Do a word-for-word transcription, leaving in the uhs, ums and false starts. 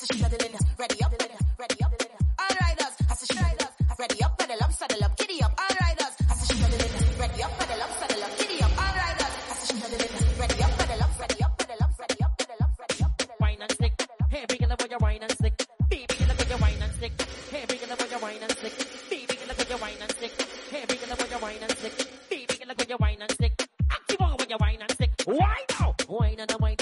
Ready up, ready up, ready up. All riders, has to ready up, pedal up, saddle up, giddy up. All riders, has to ready up, pedal up, saddle up, giddy up. All riders, has to ready up, pedal up, ready up, pedal up, ready up, pedal up, ready up, pedal up. Wine and stick. Hey, big enough for your wine and stick. Baby, enough for your wine and stick. Hey, big enough for your wine and stick. Baby, enough for your wine and stick. Hey, big enough for your wine and stick. Baby, enough for your wine and stick. Active on with your wine and stick. Why now? Wine and a wine.